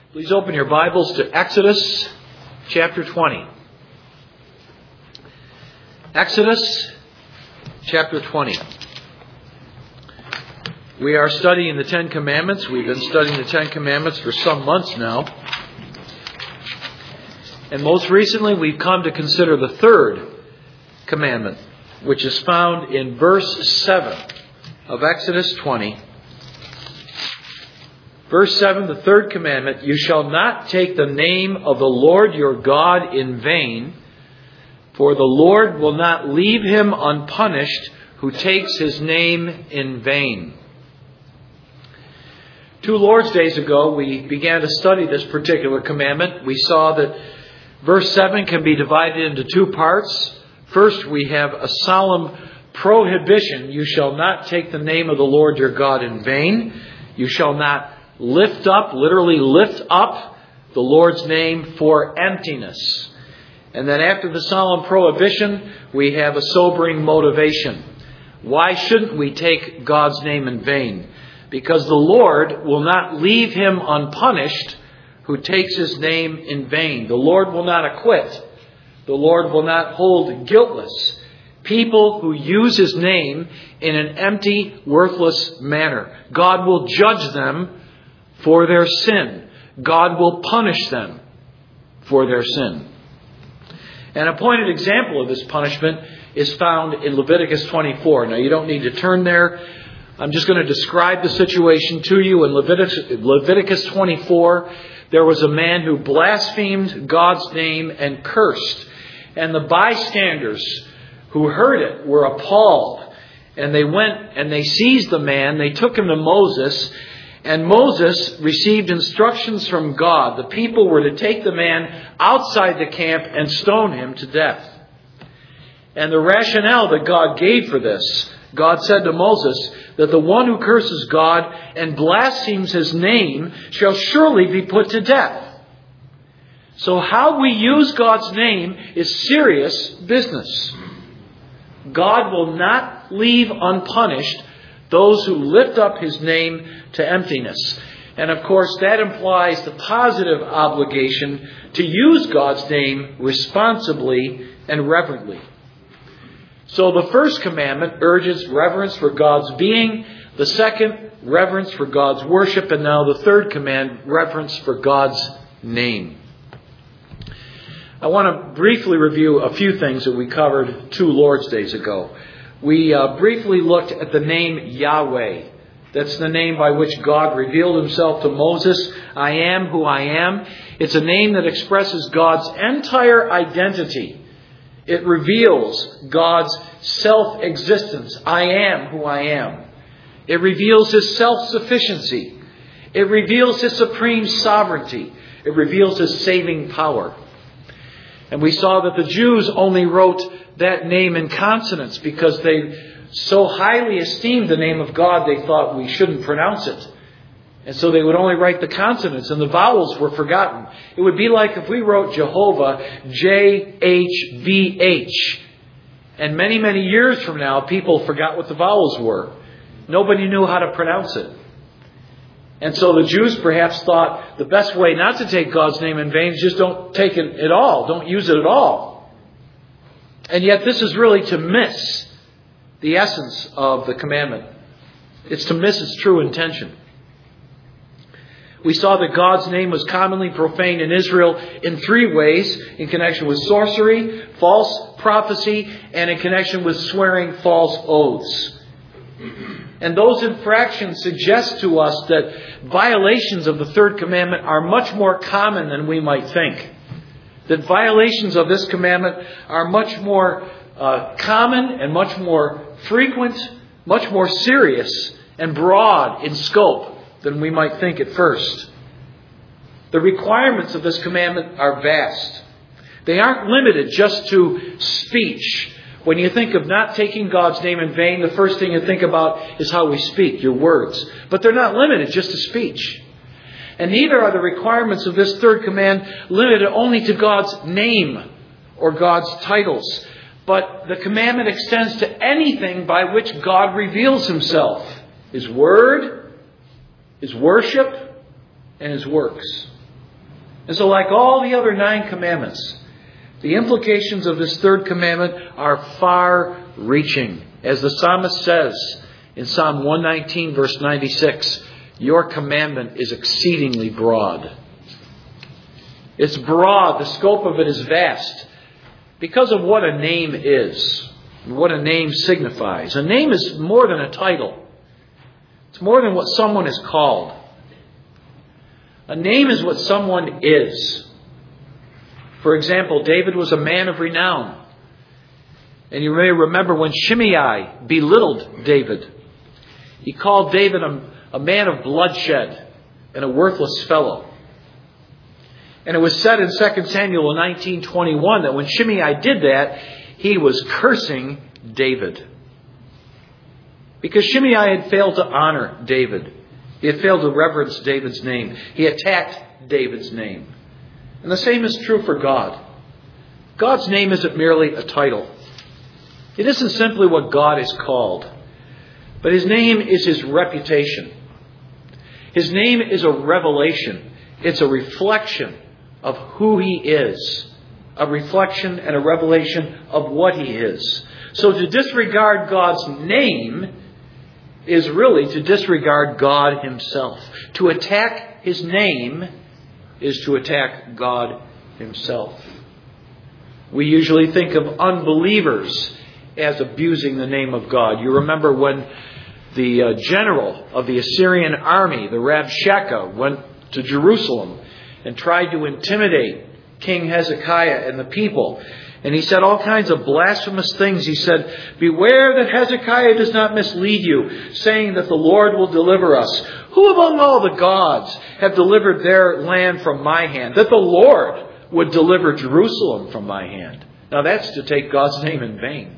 Please open your Bibles to Exodus chapter 20. Exodus chapter 20. We are studying the Ten Commandments. We've been studying the Ten Commandments for some months now. And most recently we've come to consider the third commandment, which is found in verse 7 of Exodus 20. Verse 7, the third commandment, you shall not take the name of the Lord your God in vain, for the Lord will not leave him unpunished who takes his name in vain. 2 Lord's Days ago, we began to study this particular commandment. We saw that verse 7 can be divided into two parts. First, we have a solemn prohibition. You shall not take the name of the Lord your God in vain. You shall not lift up, literally lift up the Lord's name for emptiness. And then after the solemn prohibition, we have a sobering motivation. Why shouldn't we take God's name in vain? Because the Lord will not leave him unpunished who takes his name in vain. The Lord will not acquit. The Lord will not hold guiltless people who use his name in an empty, worthless manner. God will judge them for their sin. God will punish them for their sin. An appointed example of this punishment is found in Leviticus 24. Now, you don't need to turn there. I'm just going to describe the situation to you. In Leviticus 24, there was a man who blasphemed God's name and cursed. And the bystanders who heard it were appalled. And they went and they seized the man. They took him to Moses. And Moses received instructions from God. The people were to take the man outside the camp and stone him to death. And the rationale that God gave for this, God said to Moses that the one who curses God and blasphemes his name shall surely be put to death. So how we use God's name is serious business. God will not leave unpunished those who lift up his name to emptiness. And of course, that implies the positive obligation to use God's name responsibly and reverently. So the first commandment urges reverence for God's being. The second, reverence for God's worship. And now the third command, reverence for God's name. I want to briefly review a few things that we covered 2 Lord's Days ago. We briefly looked at the name Yahweh. That's the name by which God revealed himself to Moses. I am who I am. It's a name that expresses God's entire identity. It reveals God's self-existence. I am who I am. It reveals his self-sufficiency. It reveals his supreme sovereignty. It reveals his saving power. And we saw that the Jews only wrote that name in consonants because they so highly esteemed the name of God they thought we shouldn't pronounce it. And so they would only write the consonants and the vowels were forgotten. It would be like if we wrote Jehovah J-H-V-H. And many, many years from now, people forgot what the vowels were. Nobody knew how to pronounce it. And so the Jews perhaps thought the best way not to take God's name in vain is just don't take it at all. Don't use it at all. And yet this is really to miss the essence of the commandment. It's to miss its true intention. We saw that God's name was commonly profaned in Israel in 3 ways: in connection with sorcery, false prophecy, and in connection with swearing false oaths. And those infractions suggest to us that violations of the third commandment are much more common than we might think. That violations of this commandment are much more common and much more frequent, much more serious and broad in scope than we might think at first. The requirements of this commandment are vast. They aren't limited just to speech. When you think of not taking God's name in vain, the first thing you think about is how we speak, your words. But they're not limited just to speech. And neither are the requirements of this third command limited only to God's name or God's titles. But the commandment extends to anything by which God reveals himself. His word, his worship, and his works. And so like all the other 9 commandments, the implications of this third commandment are far-reaching. As the psalmist says in Psalm 119, verse 96, your commandment is exceedingly broad. It's broad. The scope of it is vast because of what a name is, and what a name signifies. A name is more than a title. It's more than what someone is called. A name is what someone is. For example, David was a man of renown. And you may remember when Shimei belittled David. He called David a man of bloodshed and a worthless fellow. And it was said in 2 Samuel 19:21 that when Shimei did that, he was cursing David. Because Shimei had failed to honor David. He had failed to reverence David's name. He attacked David's name. And the same is true for God. God's name isn't merely a title. It isn't simply what God is called. But His name is His reputation. His name is a revelation. It's a reflection of who He is. A reflection and a revelation of what He is. So to disregard God's name is really to disregard God Himself. To attack His name is to attack God Himself. We usually think of unbelievers as abusing the name of God. You remember when the general of the Assyrian army, the Rabshakeh, went to Jerusalem and tried to intimidate King Hezekiah and the people. And he said all kinds of blasphemous things. He said, beware that Hezekiah does not mislead you, saying that the Lord will deliver us. Who among all the gods have delivered their land from my hand? That the Lord would deliver Jerusalem from my hand. Now that's to take God's name in vain.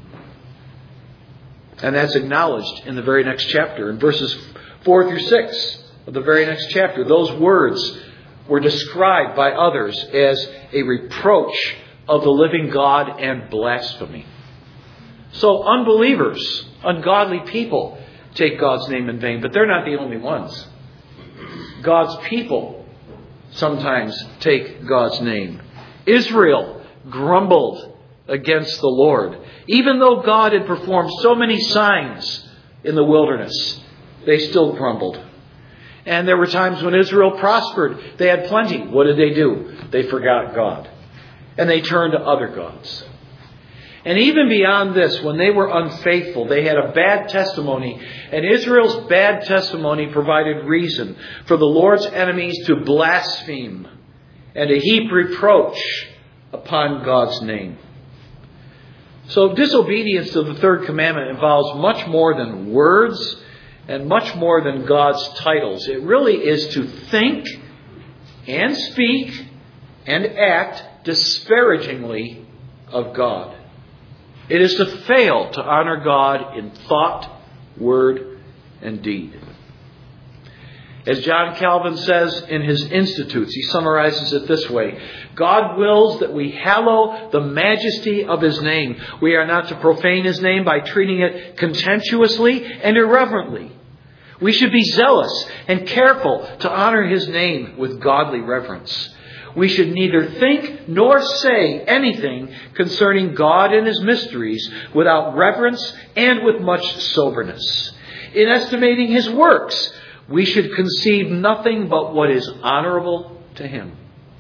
And that's acknowledged in the very next chapter. In verses 4 through 6 of the very next chapter, those words were described by others as a reproach of the living God and blasphemy. So unbelievers, ungodly people take God's name in vain, but they're not the only ones. God's people sometimes take God's name. Israel grumbled against the Lord. Even though God had performed so many signs in the wilderness, they still grumbled. And there were times when Israel prospered. They had plenty. What did they do? They forgot God. And they turned to other gods. And even beyond this, when they were unfaithful, they had a bad testimony. And Israel's bad testimony provided reason for the Lord's enemies to blaspheme and to heap reproach upon God's name. So disobedience to the third commandment involves much more than words and much more than God's titles. It really is to think and speak and act disparagingly of God. It is to fail to honor God in thought, word, and deed. As John Calvin says in his Institutes, he summarizes it this way: God wills that we hallow the majesty of His name. We are not to profane His name by treating it contemptuously and irreverently. We should be zealous and careful to honor His name with godly reverence. We should neither think nor say anything concerning God and His mysteries without reverence and with much soberness. In estimating His works, we should conceive nothing but what is honorable to Him.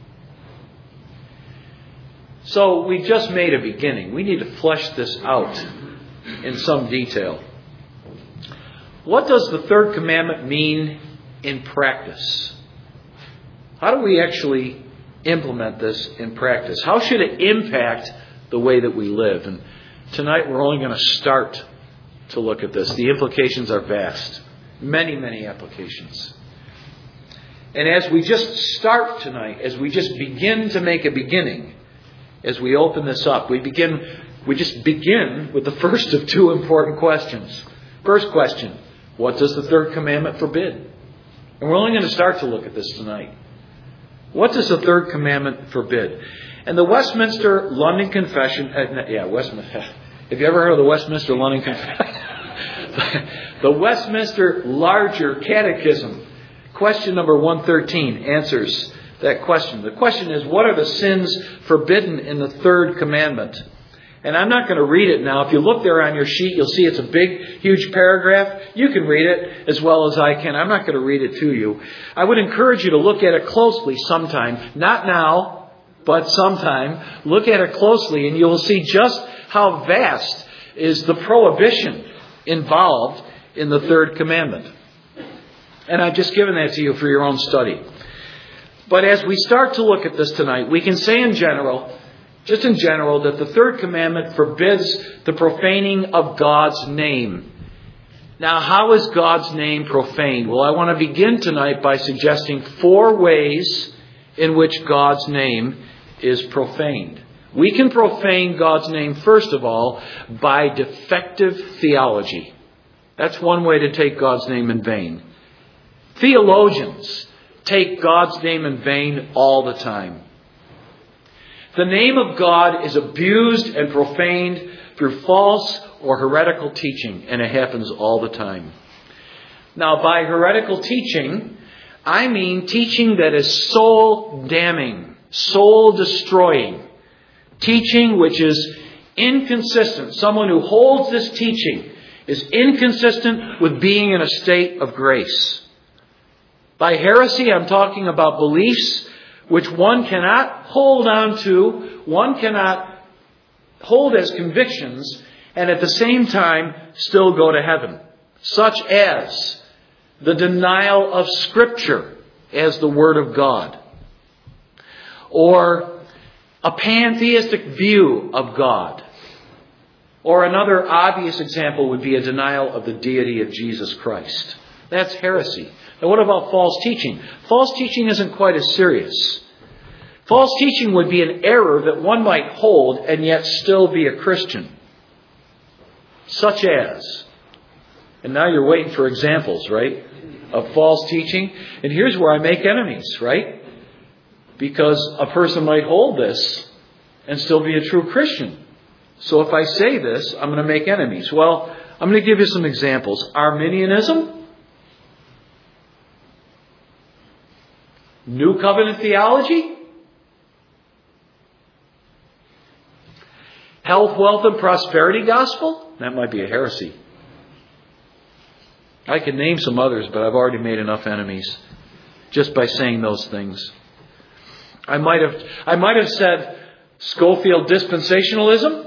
So we just made a beginning. We need to flesh this out in some detail. What does the third commandment mean in practice? How do we actually implement this in practice? How should it impact the way that we live? And tonight we're only going to start to look at this. The implications are vast. Many, many applications. And as we just start tonight, as we just begin to make a beginning, as we open this up, we just begin with the first of two important questions. First question, what does the third commandment forbid? And we're only going to start to look at this tonight. What does the third commandment forbid? And the Westminster London Confession, have you ever heard of the Westminster London Confession? The Westminster Larger Catechism, question number 113, answers that question. The question is, what are the sins forbidden in the third commandment? And I'm not going to read it now. If you look there on your sheet, you'll see it's a big, huge paragraph. You can read it as well as I can. I'm not going to read it to you. I would encourage you to look at it closely sometime. Not now, but sometime. Look at it closely and you'll see just how vast is the prohibition involved in the third commandment. And I've just given that to you for your own study. But as we start to look at this tonight, we can say in general, just in general, that the third commandment forbids the profaning of God's name. Now, how is God's name profaned? Well, I want to begin tonight by suggesting 4 ways in which God's name is profaned. We can profane God's name, first of all, by defective theology. That's one way to take God's name in vain. Theologians take God's name in vain all the time. The name of God is abused and profaned through false or heretical teaching, and it happens all the time. Now, by heretical teaching, I mean teaching that is soul-damning, soul-destroying, teaching which is inconsistent. Someone who holds this teaching is inconsistent with being in a state of grace. By heresy, I'm talking about beliefs which one cannot hold on to, one cannot hold as convictions, and at the same time still go to heaven. Such as the denial of Scripture as the Word of God. Or a pantheistic view of God. Or another obvious example would be a denial of the deity of Jesus Christ. That's heresy. Now what about false teaching? False teaching isn't quite as serious. False teaching would be an error that one might hold and yet still be a Christian. Such as, and now you're waiting for examples, right, of false teaching. And here's where I make enemies, right? Because a person might hold this and still be a true Christian. So if I say this, I'm going to make enemies. Well, I'm going to give you some examples. Arminianism. New Covenant theology. Health, wealth, and prosperity gospel. That might be a heresy. I could name some others, but I've already made enough enemies just by saying those things. I might have said Scofield dispensationalism.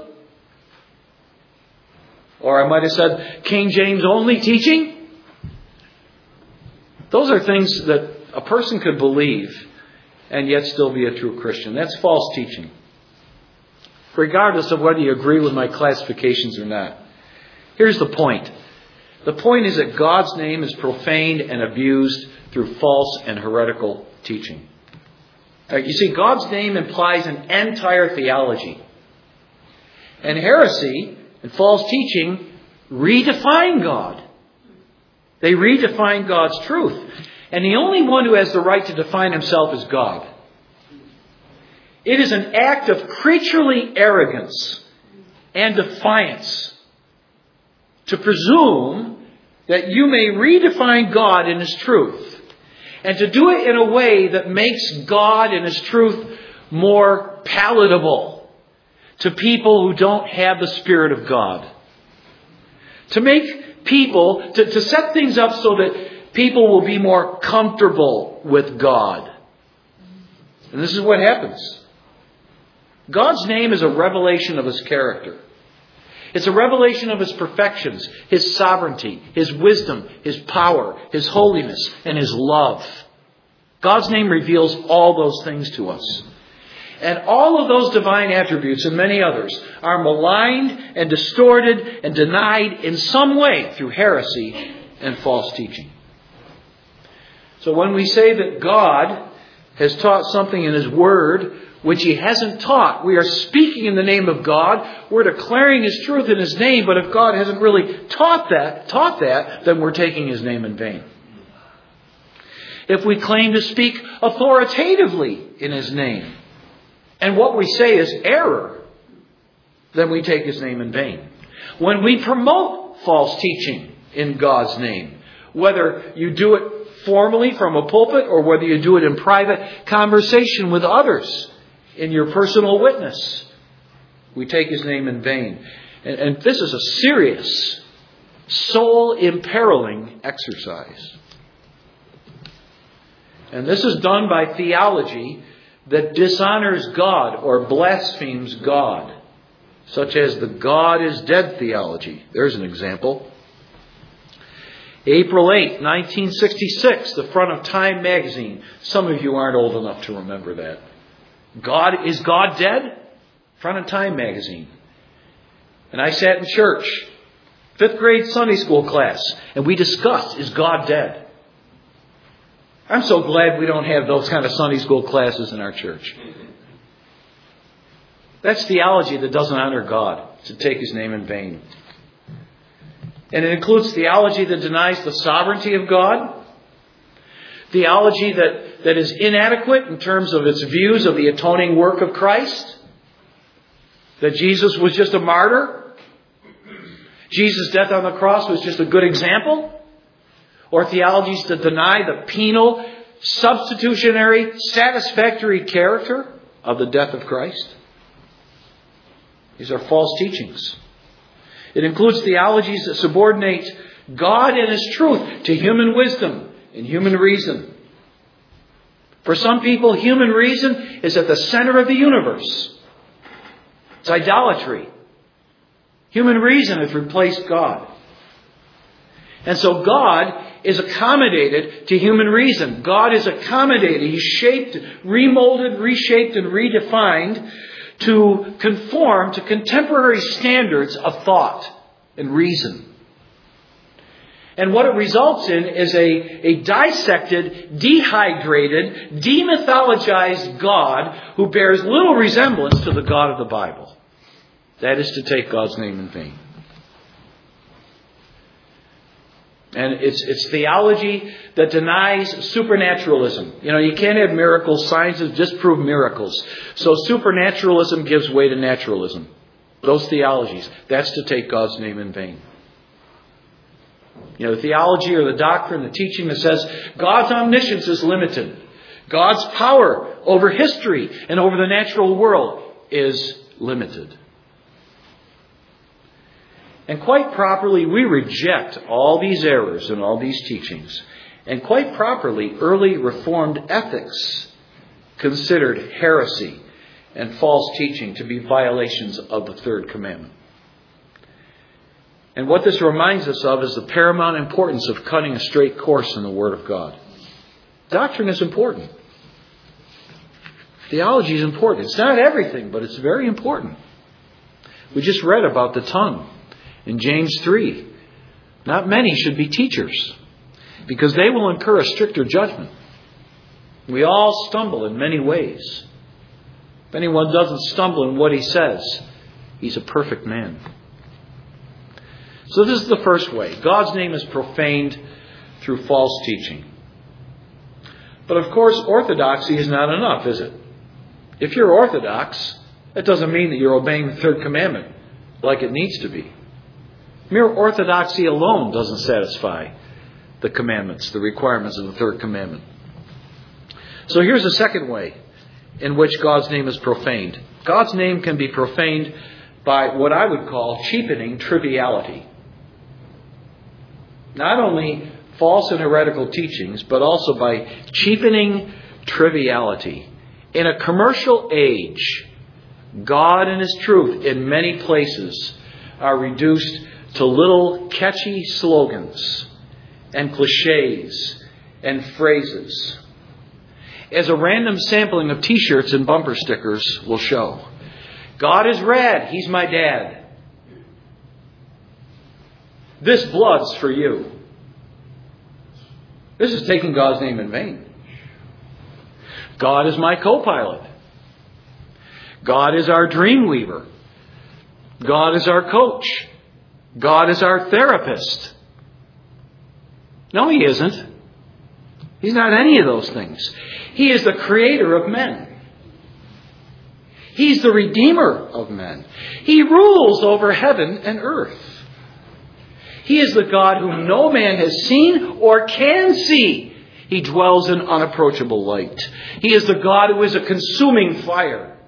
Or I might have said King James only teaching. Those are things that a person could believe and yet still be a true Christian. That's false teaching. Regardless of whether you agree with my classifications or not. Here's the point. The point is that God's name is profaned and abused through false and heretical teaching. You see, God's name implies an entire theology. And heresy and false teaching redefine God. They redefine God's truth. And the only one who has the right to define himself is God. It is an act of creaturely arrogance and defiance to presume that you may redefine God in His truth. And to do it in a way that makes God and His truth more palatable to people who don't have the Spirit of God. To make people, to set things up so that people will be more comfortable with God. And this is what happens. God's name is a revelation of His character. It's a revelation of His perfections, His sovereignty, His wisdom, His power, His holiness, and His love. God's name reveals all those things to us. And all of those divine attributes and many others are maligned and distorted and denied in some way through heresy and false teaching. So when we say that God has taught something in His Word which He hasn't taught, we are speaking in the name of God. We're declaring His truth in His name. But if God hasn't really taught that, then we're taking His name in vain. If we claim to speak authoritatively in His name, and what we say is error, then we take His name in vain. When we promote false teaching in God's name, whether you do it formally from a pulpit or whether you do it in private conversation with others in your personal witness, we take His name in vain. And this is a serious, soul-imperiling exercise. And this is done by theology that dishonors God or blasphemes God, such as the God is dead theology. There's an example. April 8, 1966, the front of Time magazine. Some of you aren't old enough to remember that. Is God dead? Front of Time magazine. And I sat in church, 5th grade Sunday school class, and we discussed, is God dead? I'm so glad we don't have those kind of Sunday school classes in our church. That's theology that doesn't honor God, to take His name in vain. And it includes theology that denies the sovereignty of God, theology that is inadequate in terms of its views of the atoning work of Christ, that Jesus was just a martyr, Jesus' death on the cross was just a good example, or theologies that deny the penal, substitutionary, satisfactory character of the death of Christ. These are false teachings. It includes theologies that subordinate God and His truth to human wisdom and human reason. For some people, human reason is at the center of the universe. It's idolatry. Human reason has replaced God. And so God is accommodated to human reason. God is accommodated. He's shaped, remolded, reshaped, and redefined to conform to contemporary standards of thought and reason. And what it results in is a dissected, dehydrated, demythologized God who bears little resemblance to the God of the Bible. That is to take God's name in vain. And it's theology that denies supernaturalism. You can't have miracles. Science has disproved miracles. So supernaturalism gives way to naturalism. Those theologies. That's to take God's name in vain. The theology or the doctrine, the teaching that says God's omniscience is limited. God's power over history and over the natural world is limited. And quite properly, we reject all these errors and all these teachings. And quite properly, early Reformed ethics considered heresy and false teaching to be violations of the third commandment. And what this reminds us of is the paramount importance of cutting a straight course in the Word of God. Doctrine is important. Theology is important. It's not everything, but it's very important. We just read about the tongue. In James 3, not many should be teachers, because they will incur a stricter judgment. We all stumble in many ways. If anyone doesn't stumble in what he says, he's a perfect man. So this is the first way. God's name is profaned through false teaching. But of course, orthodoxy is not enough, is it? If you're orthodox, that doesn't mean that you're obeying the third commandment like it needs to be. Mere orthodoxy alone doesn't satisfy the commandments, the requirements of the third commandment. So here's a second way in which God's name is profaned. God's name can be profaned by what I would call cheapening triviality. Not only false and heretical teachings, but also by cheapening triviality. In a commercial age, God and His truth in many places are reduced to little catchy slogans and cliches and phrases. As a random sampling of t-shirts and bumper stickers will show. God is rad. He's my dad. This blood's for you. This is taking God's name in vain. God is my co-pilot. God is our dream weaver. God is our coach. God is our therapist. No, He isn't. He's not any of those things. He is the creator of men. He's the redeemer of men. He rules over heaven and earth. He is the God whom no man has seen or can see. He dwells in unapproachable light. He is the God who is a consuming fire.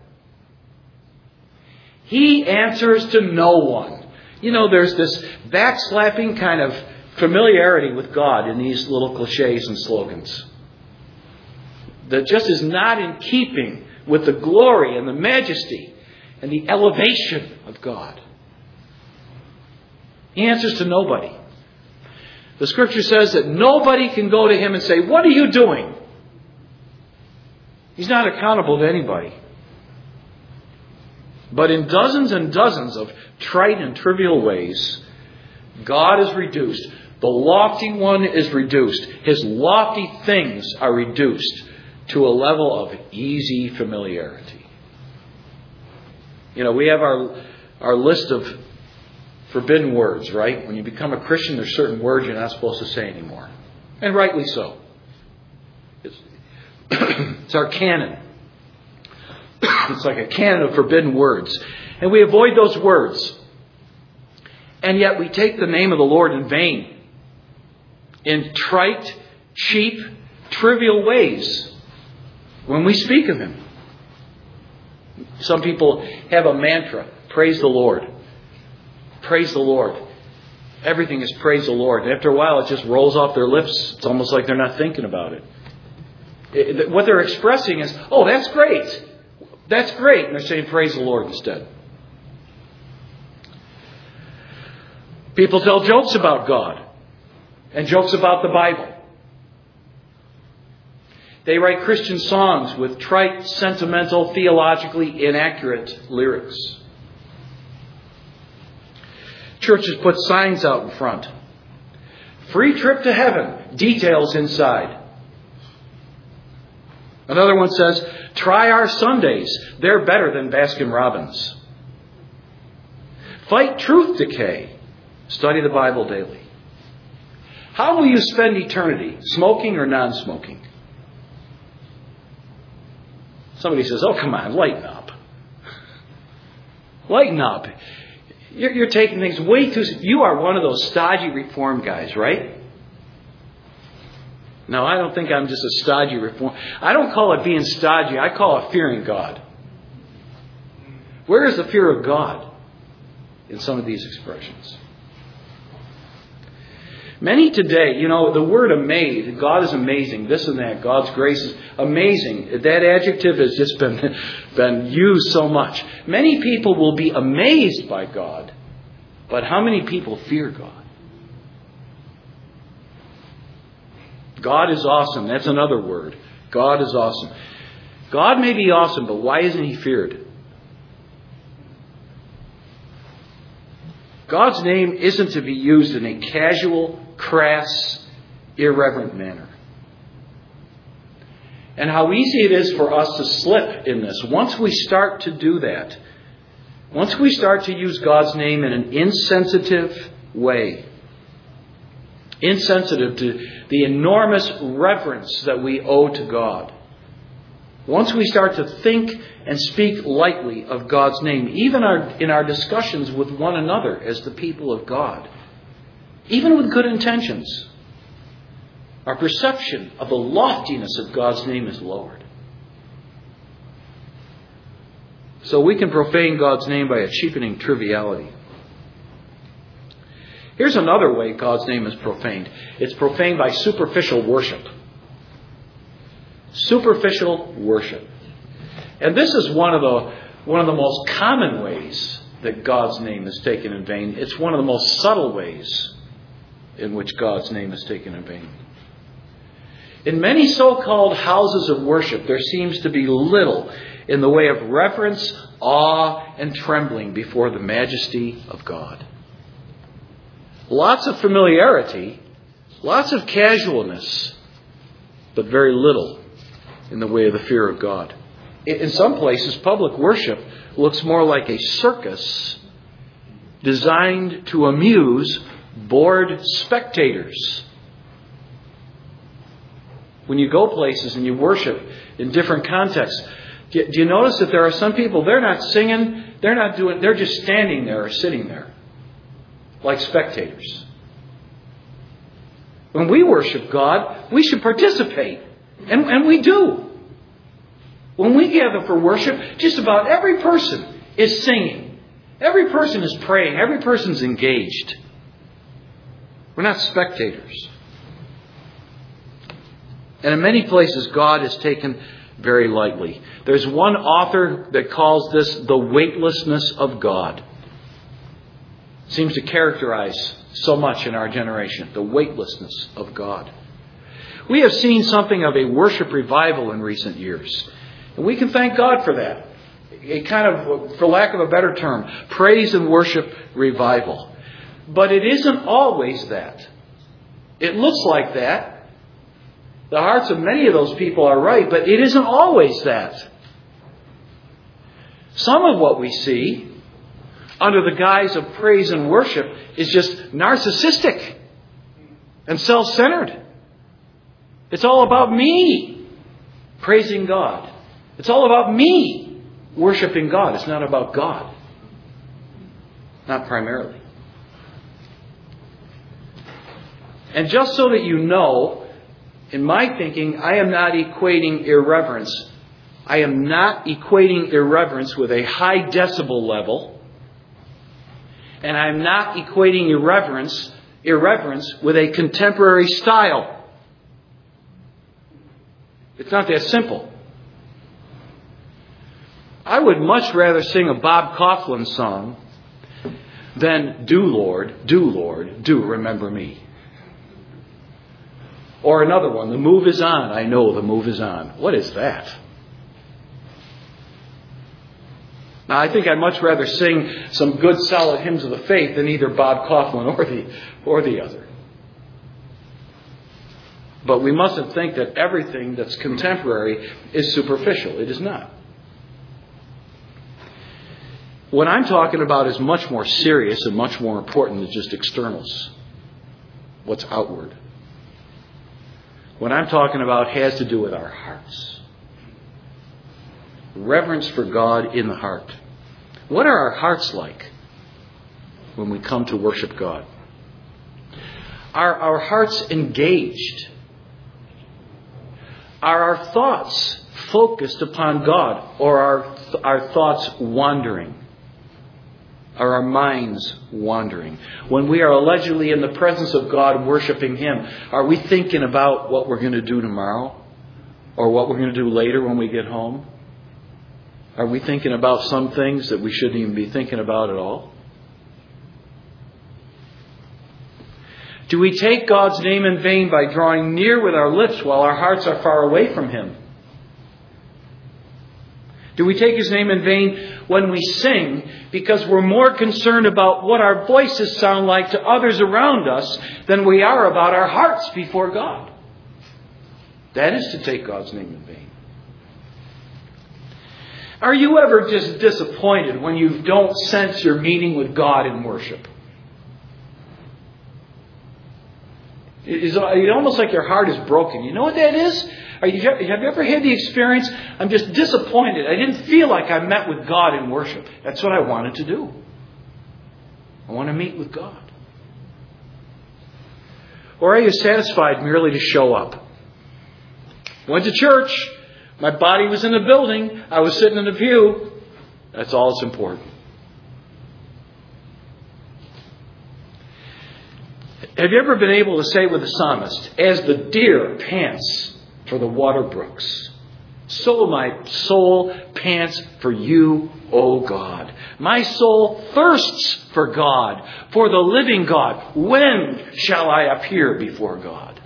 He answers to no one. You know, there's this backslapping kind of familiarity with God in these little cliches and slogans that just is not in keeping with the glory and the majesty and the elevation of God. He answers to nobody. The Scripture says that nobody can go to Him and say, "What are you doing?" He's not accountable to anybody. But in dozens and dozens of trite and trivial ways, God is reduced. The lofty one is reduced. His lofty things are reduced to a level of easy familiarity. You know, we have our list of forbidden words, right? When you become a Christian, there's certain words you're not supposed to say anymore. And rightly so. It's our canon. It's like a canon of forbidden words. And we avoid those words. And yet we take the name of the Lord in vain. In trite, cheap, trivial ways. When we speak of Him. Some people have a mantra. Praise the Lord. Praise the Lord. Everything is praise the Lord. And after a while it just rolls off their lips. It's almost like they're not thinking about it. What they're expressing is, "Oh, that's great. That's great." And they're saying praise the Lord instead. People tell jokes about God. And jokes about the Bible. They write Christian songs with trite, sentimental, theologically inaccurate lyrics. Churches put signs out in front. "Free trip to heaven. Details inside." Another one says, "Try our Sundays. They're better than Baskin-Robbins." "Fight truth decay. Study the Bible daily." How will you spend eternity? Smoking or non-smoking? Somebody says, "Oh, come on, lighten up." Lighten up. You're taking things way too... You are one of those stodgy reform guys, right? No, I don't think I'm just a stodgy reform. I don't call it being stodgy. I call it fearing God. Where is the fear of God in some of these expressions? Many today, you know, the word amazed, God is amazing, this and that, God's grace is amazing. That adjective has just been used so much. Many people will be amazed by God, but how many people fear God? God is awesome. That's another word. God is awesome. God may be awesome, but why isn't He feared? God's name isn't to be used in a casual, crass, irreverent manner. And how easy it is for us to slip in this. Once we start to do that, once we start to use God's name in an insensitive way, insensitive to the enormous reverence that we owe to God, once we start to think and speak lightly of God's name, even in our discussions with one another as the people of God, even with good intentions, our perception of the loftiness of God's name is lowered. So we can profane God's name by a cheapening triviality. Here's another way God's name is profaned. It's profaned by superficial worship. Superficial worship. And this is one of the most common ways that God's name is taken in vain. It's one of the most subtle ways in which God's name is taken in vain. In many so-called houses of worship, there seems to be little in the way of reverence, awe, and trembling before the majesty of God. Lots of familiarity, lots of casualness, but very little in the way of the fear of God. In some places, public worship looks more like a circus designed to amuse bored spectators. When you go places and you worship in different contexts, do you notice that there are some people, they're not singing, they're just standing there or sitting there like spectators. When we worship God, we should participate. And we do. When we gather for worship, just about every person is singing. Every person is praying. Every person's engaged. We're not spectators. And in many places, God is taken very lightly. There's one author that calls this the weightlessness of God. It seems to characterize so much in our generation, the weightlessness of God. We have seen something of a worship revival in recent years. And we can thank God for that. A kind of, for lack of a better term, praise and worship revival. But it isn't always that. It looks like that. The hearts of many of those people are right, but it isn't always that. Some of what we see under the guise of praise and worship is just narcissistic and self-centered. It's all about me praising God. It's all about me worshiping God. It's not about God. Not primarily. And just so that you know, in my thinking, I am not equating irreverence. I am not equating irreverence with a high decibel level. And I'm not equating irreverence with a contemporary style. It's not that simple. I would much rather sing a Bob Kauflin song than do Lord, do remember me. Or another one, the move is on. I know the move is on. What is that? Now, I think I'd much rather sing some good, solid hymns of the faith than either Bob Kauflin or the other. But we mustn't think that everything that's contemporary is superficial. It is not. What I'm talking about is much more serious and much more important than just externals. What's outward. What I'm talking about has to do with our hearts. Reverence for God in the heart. What are our hearts like when we come to worship God? Are our hearts engaged? Are our thoughts focused upon God? Or are our thoughts wandering? Are our minds wandering? When we are allegedly in the presence of God worshiping Him, are we thinking about what we're going to do tomorrow? Or what we're going to do later when we get home? Are we thinking about some things that we shouldn't even be thinking about at all? Do we take God's name in vain by drawing near with our lips while our hearts are far away from Him? Do we take His name in vain when we sing because we're more concerned about what our voices sound like to others around us than we are about our hearts before God? That is to take God's name in vain. Are you ever just disappointed when you don't sense your meeting with God in worship? It's almost like your heart is broken. You know what that is? Have you ever had the experience, I'm just disappointed. I didn't feel like I met with God in worship. That's what I wanted to do. I want to meet with God. Or are you satisfied merely to show up? Went to church. My body was in the building. I was sitting in the pew. That's all that's important. Have you ever been able to say with the psalmist, as the deer pants for the water brooks, so my soul pants for you, O God. My soul thirsts for God, for the living God. When shall I appear before God?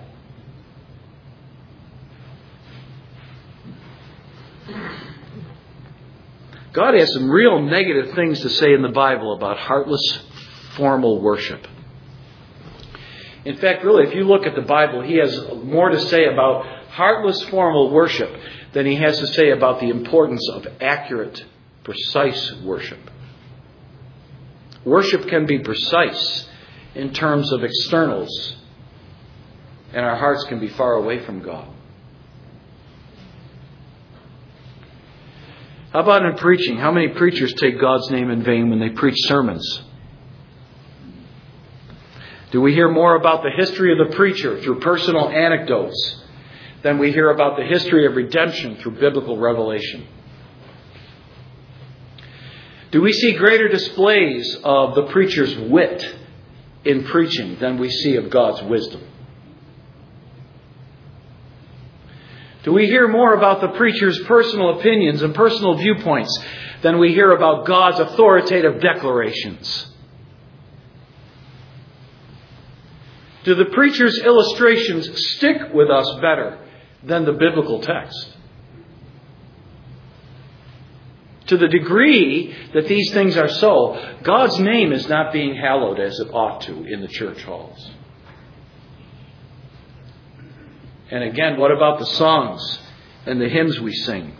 God has some real negative things to say in the Bible about heartless, formal worship. In fact, really, if you look at the Bible, He has more to say about heartless, formal worship than He has to say about the importance of accurate, precise worship. Worship can be precise in terms of externals, and our hearts can be far away from God. How about in preaching? How many preachers take God's name in vain when they preach sermons? Do we hear more about the history of the preacher through personal anecdotes than we hear about the history of redemption through biblical revelation? Do we see greater displays of the preacher's wit in preaching than we see of God's wisdom? Do we hear more about the preacher's personal opinions and personal viewpoints than we hear about God's authoritative declarations? Do the preacher's illustrations stick with us better than the biblical text? To the degree that these things are so, God's name is not being hallowed as it ought to in the church halls. And again, what about the songs and the hymns we sing?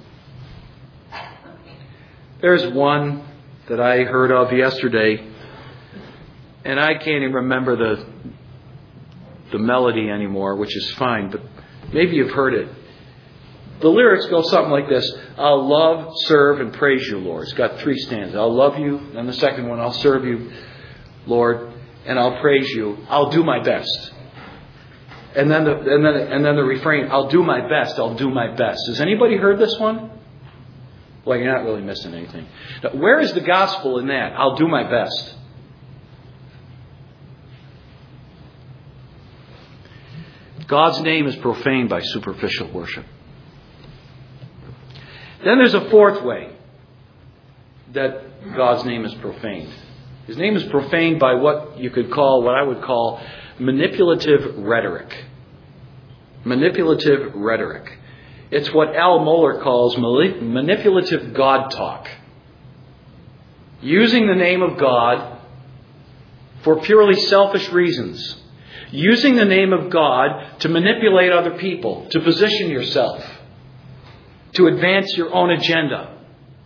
There's one that I heard of yesterday, and I can't even remember the melody anymore, which is fine, but maybe you've heard it. The lyrics go something like this: I'll love, serve, and praise you, Lord. It's got 3 stanzas. I'll love you, and the second one, I'll serve you, Lord, and I'll praise you. I'll do my best. And then the refrain, I'll do my best, I'll do my best. Has anybody heard this one? Well, you're not really missing anything. Now, where is the gospel in that? I'll do my best. God's name is profaned by superficial worship. Then there's a 4th way that God's name is profaned. His name is profaned by what I would call manipulative rhetoric. Manipulative rhetoric. It's what Al Mohler calls manipulative God talk. Using the name of God for purely selfish reasons. Using the name of God to manipulate other people, to position yourself, to advance your own agenda.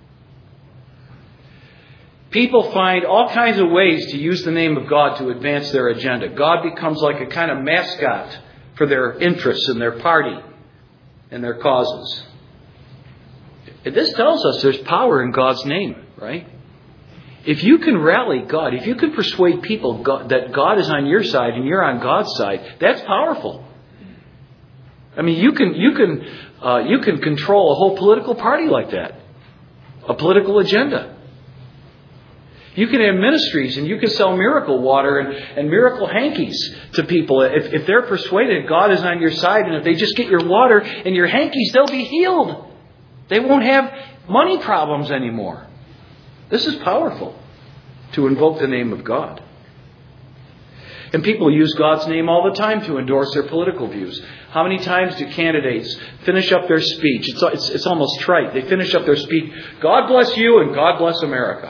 People find all kinds of ways to use the name of God to advance their agenda. God becomes like a kind of mascot for their interests and their party and their causes. This tells us there's power in God's name, right? If you can rally God, if you can persuade people that God is on your side and you're on God's side, that's powerful. I mean, you can control a whole political party like that, a political agenda. You can have ministries and you can sell miracle water and miracle hankies to people. If they're persuaded God is on your side, and if they just get your water and your hankies, they'll be healed. They won't have money problems anymore. This is powerful, to invoke the name of God. And people use God's name all the time to endorse their political views. How many times do candidates finish up their speech? It's almost trite. They finish up their speech, God bless you and God bless America.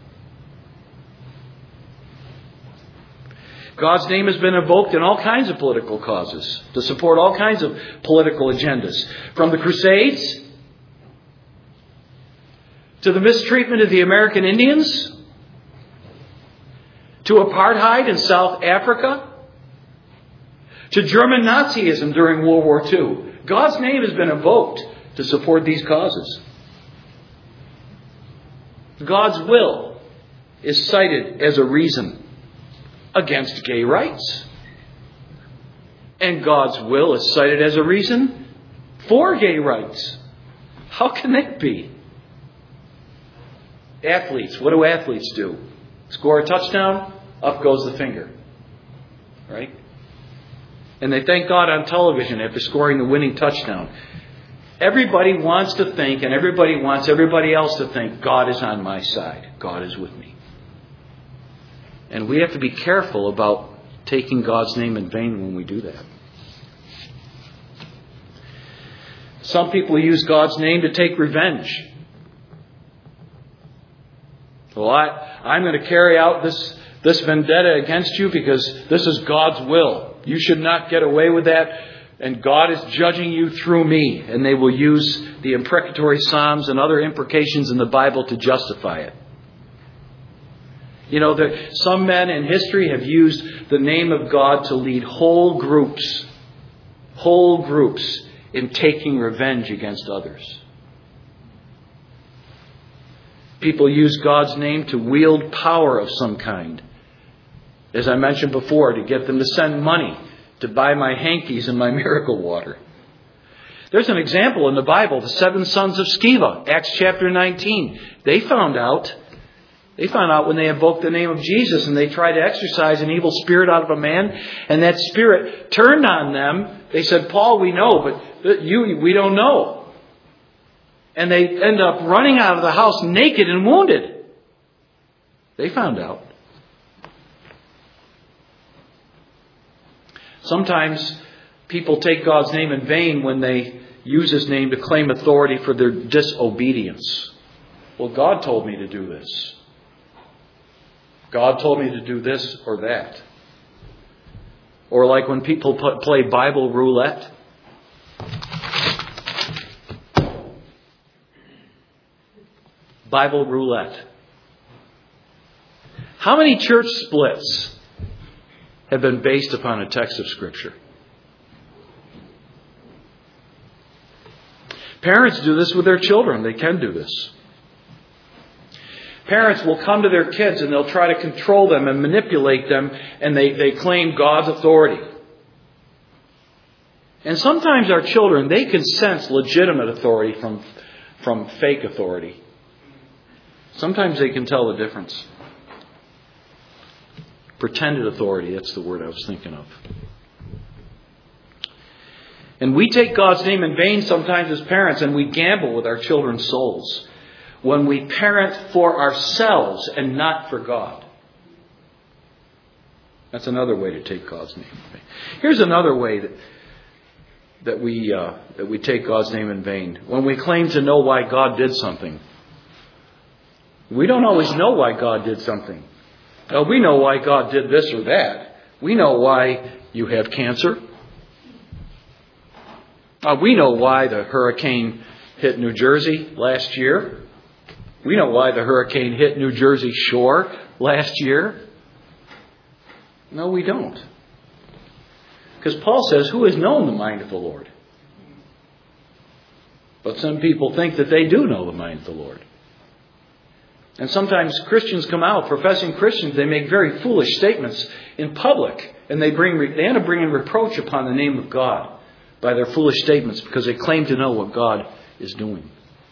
God's name has been invoked in all kinds of political causes to support all kinds of political agendas. From the Crusades to the mistreatment of the American Indians, to apartheid in South Africa, to German Nazism during World War II. God's name has been invoked to support these causes. God's will is cited as a reason against gay rights. And God's will is cited as a reason for gay rights. How can that be? Athletes, what do athletes do? Score a touchdown, up goes the finger. Right? And they thank God on television after scoring the winning touchdown. Everybody wants to think, and everybody wants everybody else to think, God is on my side. God is with me. And we have to be careful about taking God's name in vain when we do that. Some people use God's name to take revenge. Well, I'm going to carry out this vendetta against you because this is God's will. You should not get away with that. And God is judging you through me. And they will use the imprecatory psalms and other imprecations in the Bible to justify it. You know, some men in history have used the name of God to lead whole groups in taking revenge against others. People use God's name to wield power of some kind, as I mentioned before, to get them to send money to buy my hankies and my miracle water. There's an example in the Bible, the 7 sons of Sceva, Acts chapter 19. They found out when they invoked the name of Jesus and they tried to exorcise an evil spirit out of a man, and that spirit turned on them. They said, Paul, we know, but we don't know. And they end up running out of the house naked and wounded. They found out. Sometimes people take God's name in vain when they use His name to claim authority for their disobedience. Well, God told me to do this. God told me to do this or that. Or like when people play Bible roulette. Bible roulette. How many church splits have been based upon a text of Scripture? Parents do this with their children. They can do this. Parents will come to their kids and they'll try to control them and manipulate them, and they claim God's authority. And sometimes our children, they can sense legitimate authority from fake authority. Sometimes they can tell the difference. Pretended authority, that's the word I was thinking of. And we take God's name in vain sometimes as parents, and we gamble with our children's souls when we parent for ourselves and not for God. That's another way to take God's name in vain. Here's another way that we take God's name in vain. When we claim to know why God did something. We don't always know why God did something. Now, we know why God did this or that. We know why you have cancer. We know why the hurricane hit New Jersey last year. We know why the hurricane hit New Jersey shore last year. No, we don't. Because Paul says, who has known the mind of the Lord? But some people think that they do know the mind of the Lord. And sometimes Christians come out, professing Christians, they make very foolish statements in public. And they end up bringing reproach upon the name of God by their foolish statements because they claim to know what God is doing.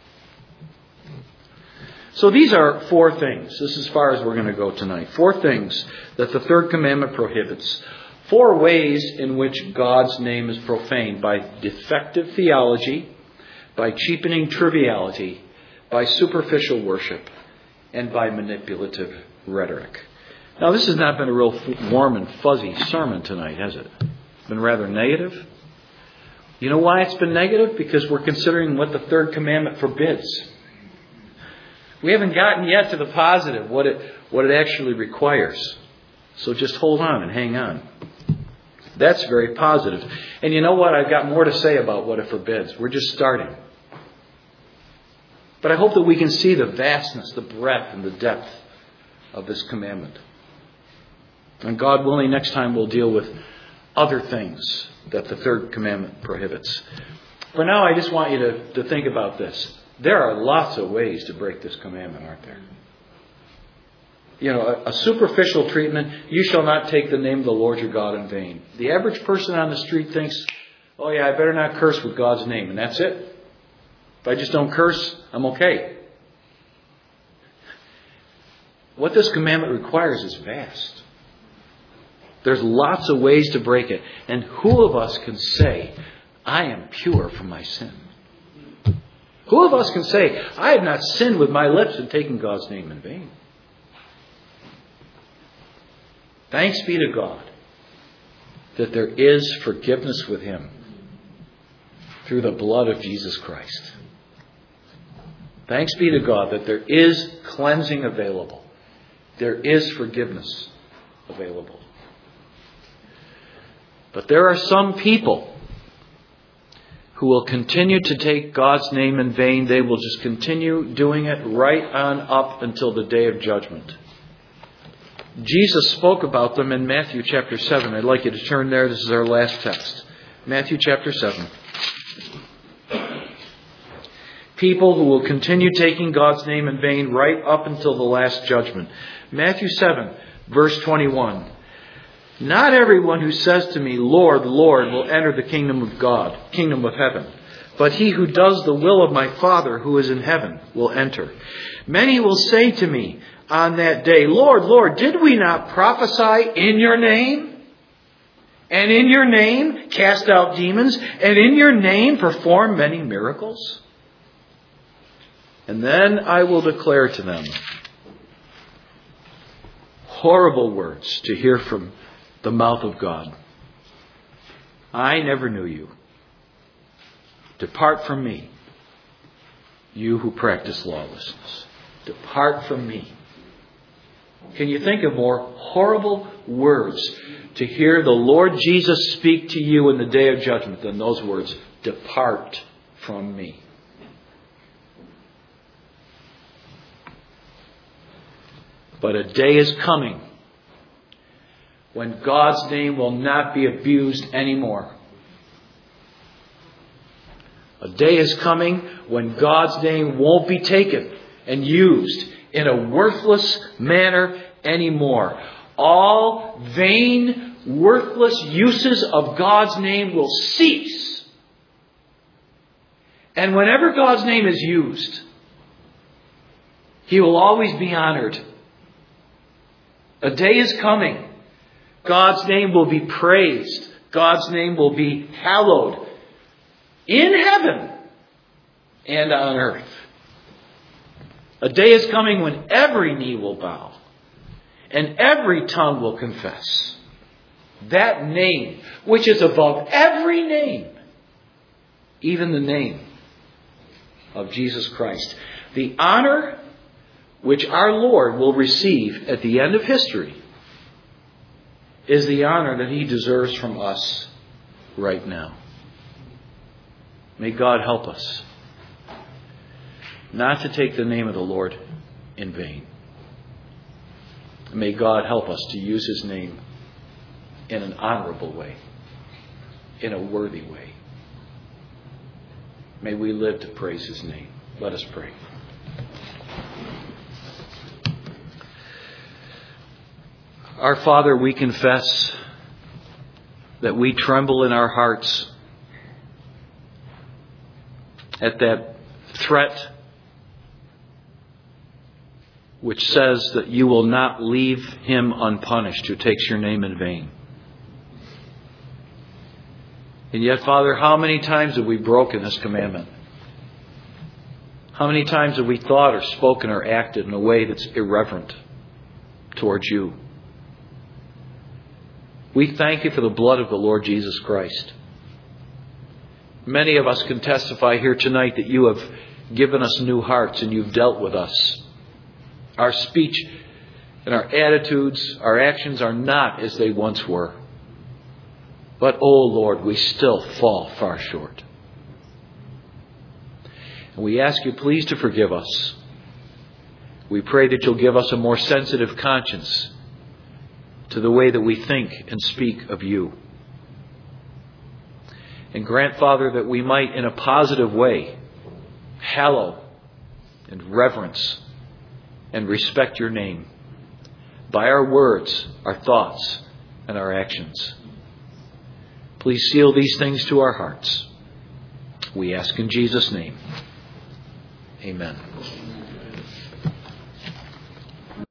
So these are 4 things. This is as far as we're going to go tonight. 4 things that the third commandment prohibits. 4 ways in which God's name is profaned: by defective theology, by cheapening triviality, by superficial worship, and by manipulative rhetoric. Now, this has not been a real warm and fuzzy sermon tonight, has it? It's been rather negative. You know why it's been negative? Because we're considering what the third commandment forbids. We haven't gotten yet to the positive, what it actually requires. So just hold on and hang on. That's very positive. And you know what? I've got more to say about what it forbids. We're just starting. But I hope that we can see the vastness, the breadth, and the depth of this commandment. And God willing, next time we'll deal with other things that the third commandment prohibits. For now, I just want you to think about this. There are lots of ways to break this commandment, aren't there? You know, a superficial treatment, you shall not take the name of the Lord your God in vain. The average person on the street thinks, oh yeah, I better not curse with God's name, and that's it. If I just don't curse, I'm okay. What this commandment requires is vast. There's lots of ways to break it. And who of us can say, I am pure from my sin? Who of us can say, I have not sinned with my lips in taking God's name in vain? Thanks be to God that there is forgiveness with Him through the blood of Jesus Christ. Thanks be to God that there is cleansing available. There is forgiveness available. But there are some people who will continue to take God's name in vain. They will just continue doing it right on up until the day of judgment. Jesus spoke about them in Matthew chapter 7. I'd like you to turn there. This is our last text. Matthew chapter 7. People who will continue taking God's name in vain right up until the last judgment. Matthew 7, verse 21. Not everyone who says to me, Lord, Lord, will enter the kingdom of God, kingdom of heaven. But he who does the will of my Father who is in heaven will enter. Many will say to me on that day, Lord, Lord, did we not prophesy in your name? And in your name cast out demons? And in your name perform many miracles? And then I will declare to them horrible words to hear from the mouth of God. I never knew you. Depart from me, you who practice lawlessness. Depart from me. Can you think of more horrible words to hear the Lord Jesus speak to you in the day of judgment than those words, depart from me? But a day is coming when God's name will not be abused anymore. A day is coming when God's name won't be taken and used in a worthless manner anymore. All vain, worthless uses of God's name will cease. And whenever God's name is used, He will always be honored. A day is coming. God's name will be praised. God's name will be hallowed in heaven and on earth. A day is coming when every knee will bow and every tongue will confess that name which is above every name, even the name of Jesus Christ. The honor which our Lord will receive at the end of history is the honor that He deserves from us right now. May God help us not to take the name of the Lord in vain. May God help us to use His name in an honorable way, in a worthy way. May we live to praise His name. Let us pray. Our Father, we confess that we tremble in our hearts at that threat which says that you will not leave him unpunished who takes your name in vain. And yet, Father, how many times have we broken this commandment? How many times have we thought or spoken or acted in a way that's irreverent towards you? We thank you for the blood of the Lord Jesus Christ. Many of us can testify here tonight that you have given us new hearts and you've dealt with us. Our speech and our attitudes, our actions are not as they once were. But, oh Lord, we still fall far short. And we ask you please to forgive us. We pray that you'll give us a more sensitive conscience to the way that we think and speak of you. And grant, Father, that we might in a positive way hallow and reverence and respect your name by our words, our thoughts, and our actions. Please seal these things to our hearts. We ask in Jesus' name. Amen.